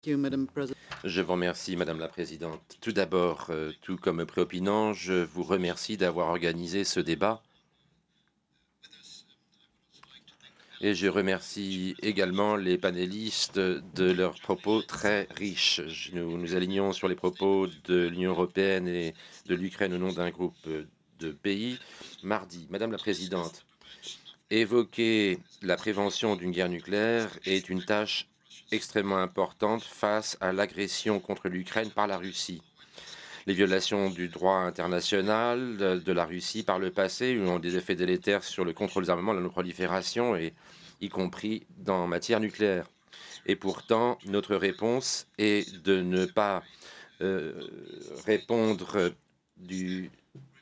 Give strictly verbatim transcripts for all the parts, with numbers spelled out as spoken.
Je vous remercie, Madame la Présidente. Tout d'abord, euh, tout comme préopinant, je vous remercie d'avoir organisé ce débat. Et je remercie également les panélistes de leurs propos très riches. Je- Nous nous alignons sur les propos de l'Union européenne et de l'Ukraine au nom d'un groupe de pays. Mardi, Madame la Présidente, évoquer la prévention d'une guerre nucléaire est une tâche extrêmement importante face à l'agression contre l'Ukraine par la Russie. Les violations du droit international de, de la Russie par le passé ont des effets délétères sur le contrôle des armements, la non-prolifération, et y compris dans matière nucléaire. Et pourtant, notre réponse est de ne pas euh, répondre du,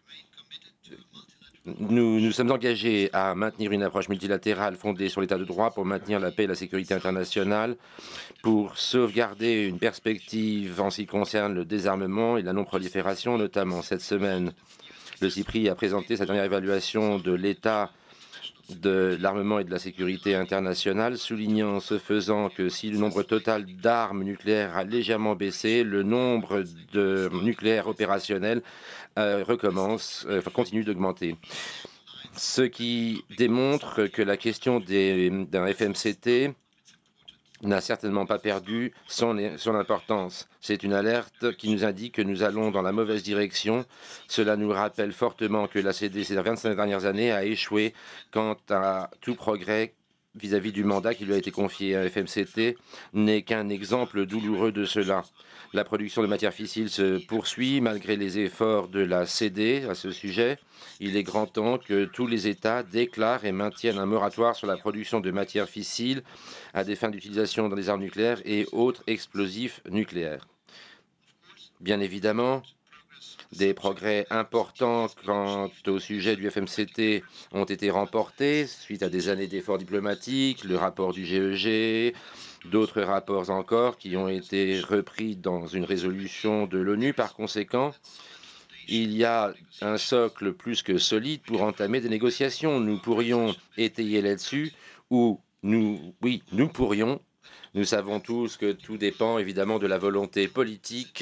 nous nous sommes engagés à maintenir une approche multilatérale fondée sur l'état de droit pour maintenir la paix et la sécurité internationale, pour sauvegarder une perspective en ce qui concerne le désarmement et la non-prolifération, notamment cette semaine. Le CIPRI a présenté sa dernière évaluation de l'état de l'armement et de la sécurité internationale, soulignant ce faisant que si le nombre total d'armes nucléaires a légèrement baissé, le nombre de nucléaires opérationnels euh, recommence, euh, continue d'augmenter. Ce qui démontre que la question d'un F M C T n'a certainement pas perdu son, son importance. C'est une alerte qui nous indique que nous allons dans la mauvaise direction. Cela nous rappelle fortement que la C D, ces vingt-cinq dernières années, a échoué quant à tout progrès vis-à-vis -vis du mandat qui lui a été confié. À F M C T n'est qu'un exemple douloureux de cela. La production de matières fissiles se poursuit malgré les efforts de la C D à ce sujet. Il est grand temps que tous les États déclarent et maintiennent un moratoire sur la production de matières fissiles à des fins d'utilisation dans les armes nucléaires et autres explosifs nucléaires. Bien évidemment, des progrès importants quant au sujet du F M C T ont été remportés suite à des années d'efforts diplomatiques, le rapport du G E G, d'autres rapports encore qui ont été repris dans une résolution de l'ONU. Par conséquent, il y a un socle plus que solide pour entamer des négociations. Nous pourrions étayer là-dessus, ou nous, oui, nous pourrions. Nous savons tous que tout dépend évidemment de la volonté politique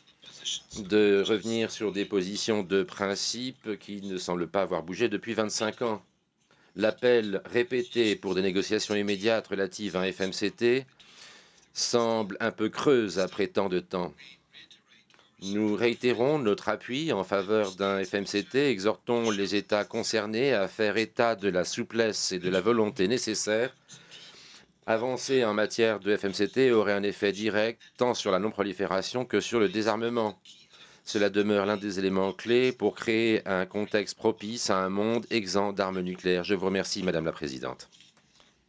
de revenir sur des positions de principe qui ne semblent pas avoir bougé depuis vingt-cinq ans. L'appel répété pour des négociations immédiates relatives à un F M C T semble un peu creuse après tant de temps. Nous réitérons notre appui en faveur d'un F M C T, exhortons les États concernés à faire état de la souplesse et de la volonté nécessaires. Avancer en matière de F M C T aurait un effet direct tant sur la non-prolifération que sur le désarmement. Cela demeure l'un des éléments clés pour créer un contexte propice à un monde exempt d'armes nucléaires. Je vous remercie, Madame la Présidente.